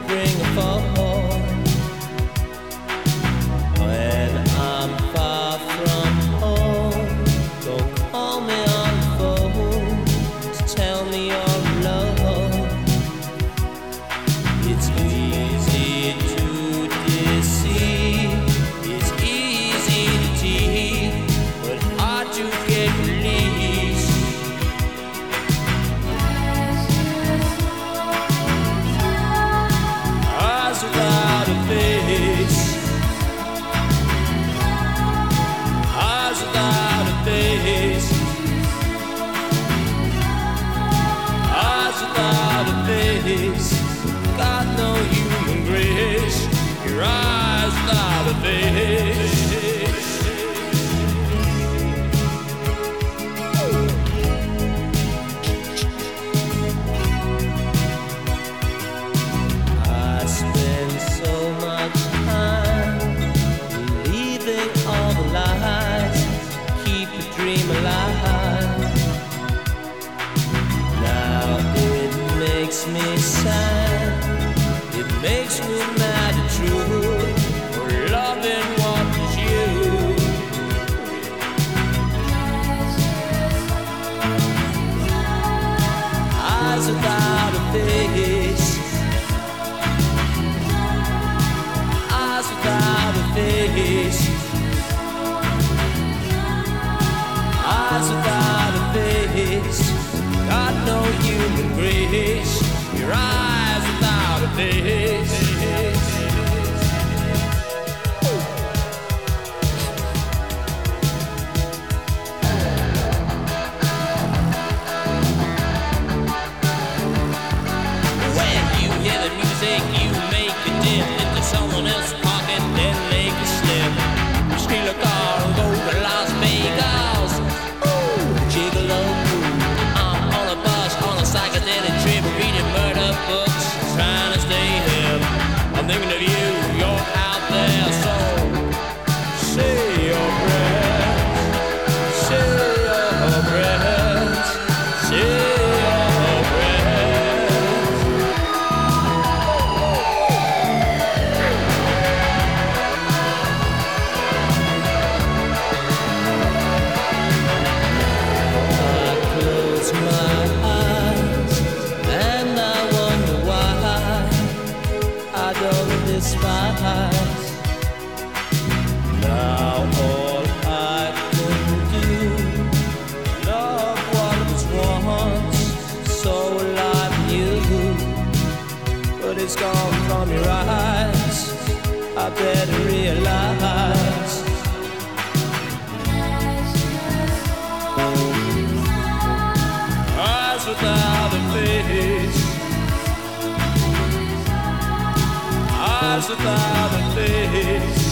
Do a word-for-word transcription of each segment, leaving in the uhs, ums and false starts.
bring a fall. When I'm far from home, don't call me on the phone to tell me you're alone. It's easy to deceive, it's easy to cheat, but hard to get released. Eyes without a face, eyes without a face, eyes without a face. Got no human grace. Your eyes without a face. I spend so much time believing all the lies, keep the dream alive. Now it makes me sad, it makes me mad and true, for loving what is you. Eyes without a face, eyes without a face, eyes without a face. Got no human grace. Your eyes without a face. When you hear the music, you make it dim into someone else's pocket, then make it slim. Steal a car and go to Las Vegas. Ooh, gigolo. I'm on a bus, on a psychedelic trip, reading murder books, trying to stay hip. I'm thinking of you, you're out there, so say your prayers, say your prayers, say your prayers. I close my eyes and I wonder why I don't despise. Now all I can do, love what was once so alive in you, but it's gone from your eyes. I better realize. Eyes without a face, eyes without a face,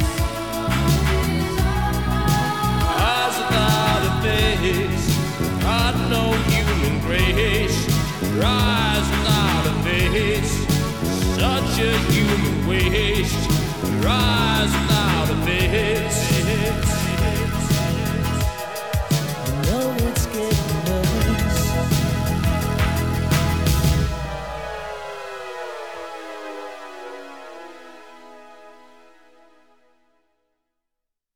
eyes without a face. Got no human grace. Your eyes without a face, such a human waste. Your eyes without a face.